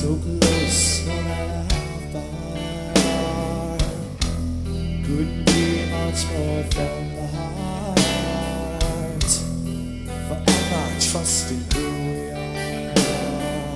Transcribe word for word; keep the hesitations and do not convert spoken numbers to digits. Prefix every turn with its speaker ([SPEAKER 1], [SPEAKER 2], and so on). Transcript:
[SPEAKER 1] so close when afar. Couldn't be much more than the heart. Forever trusting